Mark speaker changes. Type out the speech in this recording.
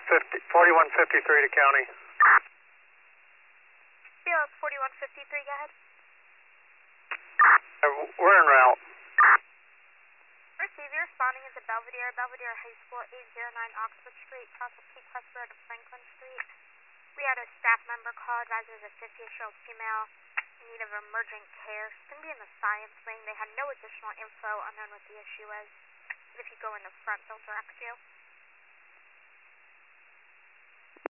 Speaker 1: 4153 to county.
Speaker 2: BLS 4153, go ahead.
Speaker 1: We're en route.
Speaker 2: Receive, you're responding into Belvedere High School, 809 Oxford Street, across the Pequest Road to Franklin Street. We had a staff member call, advised there's a 50-ish-year-old female in need of emergent care. She's going to be in the science wing. They had no additional info unknown what the issue is. But if you go in the front, they'll direct you.